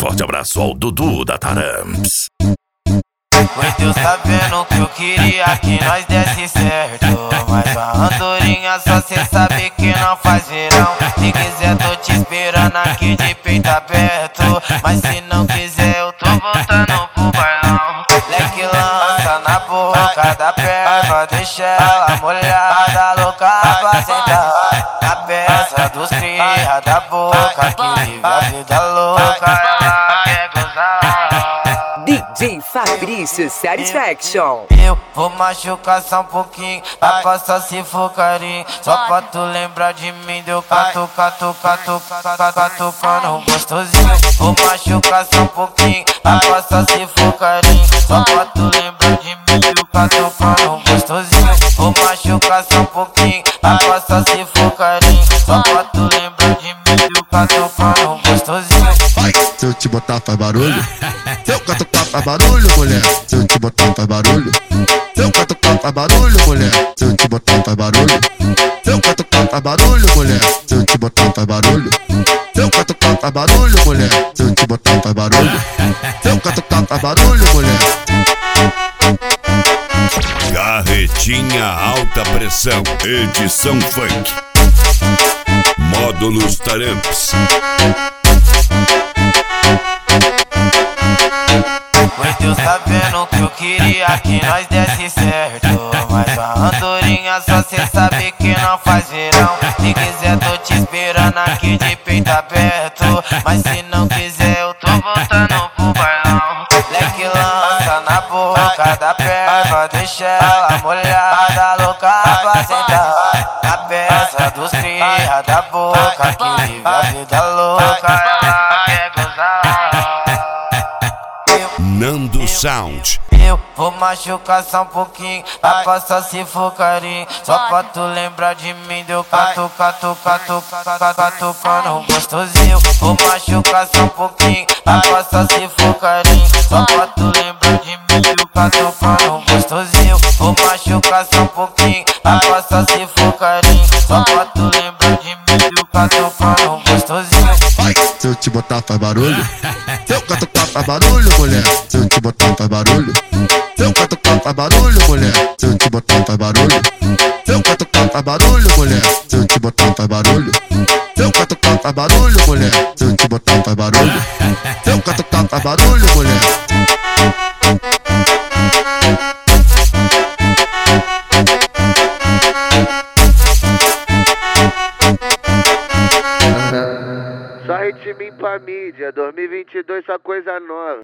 forte abraço ao Dudu da Taramps. Foi Deus sabendo que eu queria que nós desse certo, mas a andorinha só cê sabe que não faz verão. Se quiser tô te esperando aqui de peito aberto, mas se não quiser eu tô voltando pro bailão. Leque lança na boca da perna, deixa ela molhada, louca pra sentar na peça dos cria da boca, que vive a vida louca, ela quer gozar. DJ Fabrício Satisfaction. Eu vou machucar só um pouquinho, pra passar se for carinho. Só pra tu lembrar de mim, deu catucando gostosinho. Vou machucar só um pouquinho, pra passar se for carinho. Só pra tu lembrar de mim, deu catucando gostosinho. Vou machucar só um pouquinho, pra passar se for carinho. Só pra tu lembrar de mim, deu catucando gostosinho. Vai, se eu te botar faz barulho. Se eu catucar faz barulho, mulher. Se eu te botar faz barulho. Se eu catucar faz barulho, mulher. Se eu te botar faz barulho. Se eu catucar faz barulho, mulher. Se eu te botar faz barulho. Se eu catucar faz barulho, mulher. Se eu te botar faz barulho. Se eu catucar faz barulho, mulher. Carretinha alta pressão, edição funk. Módulos Taramps. Foi Deus sabendo que eu queria que nós desse certo, mas a andorinha só cê sabe que não faz verão. Se quiser tô te esperando aqui de peito aberto, mas se não quiser eu tô voltando pro bailão. Leque lança na boca da perna, deixa ela molhada, louca pra sentar na peça dos cria da boca, que vive a vida louca, ela quer gozar. Nando Sound. Eu vou machucar só um pouquinho, pra passar se for carinho. Só pra tu lembrar de mim, deu catucando gostosinho. Vou machucar só um pouquinho, pra passar se for carinho. Só pra tu lembrar de mim, deu catucando gostosinho. Vou machucar só um pouquinho, pra passar se for carinho. Só pra tu lembrar de mim, deu catucando gostosinho. Vai, se eu te botar faz barulho. Se eu catucar faz barulho, mulher. Se eu te botar faz barulho. Se eu catucar faz barulho, mulher. Se eu te botar faz barulho. Se eu catucar faz barulho, mulher. Se eu te botar faz barulho. Se eu catucar faz barulho, mulher. Se eu te botar faz barulho. Se eu catucar faz barulho, mulher. Só hit mim pra mídia, 2022 só coisa nova.